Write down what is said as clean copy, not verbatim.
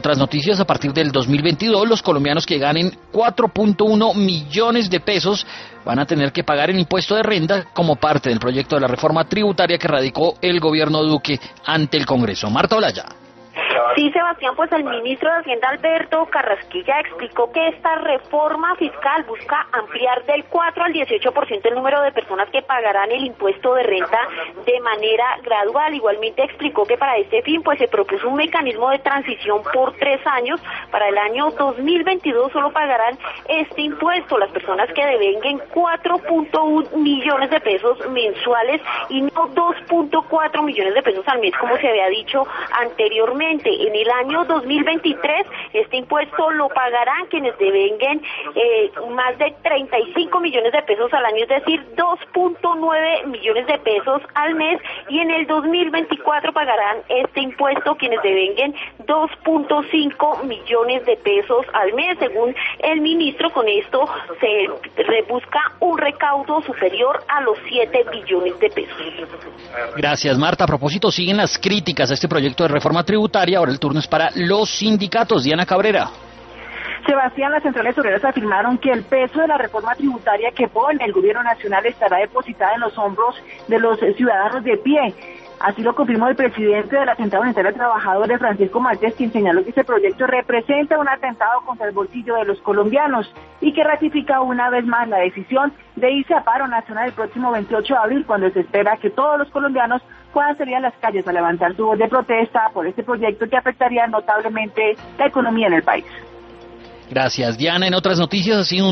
Otras noticias: a partir del 2022, los colombianos que ganen 4.1 millones de pesos van a tener que pagar el impuesto de renta como parte del proyecto de la reforma tributaria que radicó el gobierno Duque ante el Congreso. Marta Olaya. Sí, Sebastián, pues el ministro de Hacienda, Alberto Carrasquilla, explicó que esta reforma fiscal busca ampliar del 4 al 18% el número de personas que pagarán el impuesto de renta de manera gradual. Igualmente explicó que para este fin pues se propuso un mecanismo de transición por 3 años. Para el año 2022 solo pagarán este impuesto las personas que devenguen 4.1 millones de pesos mensuales y no 2.4 millones de pesos al mes, como se había dicho anteriormente. En el año 2023, este impuesto lo pagarán quienes devenguen más de 35 millones de pesos al año, es decir, 2.9 millones de pesos al mes, y en el 2024 pagarán este impuesto quienes devenguen 2.5 millones de pesos al mes. Según el ministro, con esto se busca un recaudo superior a los 7 billones de pesos. Gracias, Marta. A propósito, siguen las críticas a este proyecto de reforma tributaria. Ahora el turno es para los sindicatos. Diana Cabrera. Sebastián, las centrales obreras afirmaron que el peso de la reforma tributaria que pone el gobierno nacional estará depositada en los hombros de los ciudadanos de pie. Así lo confirmó el presidente de la Central Unitaria de Trabajadores, Francisco Márquez, quien señaló que este proyecto representa un atentado contra el bolsillo de los colombianos y que ratifica una vez más la decisión de irse a paro nacional el próximo 28 de abril, cuando se espera que todos los colombianos puedan salir a las calles a levantar su voz de protesta por este proyecto que afectaría notablemente la economía en el país. Gracias, Diana. En otras noticias, ha sido un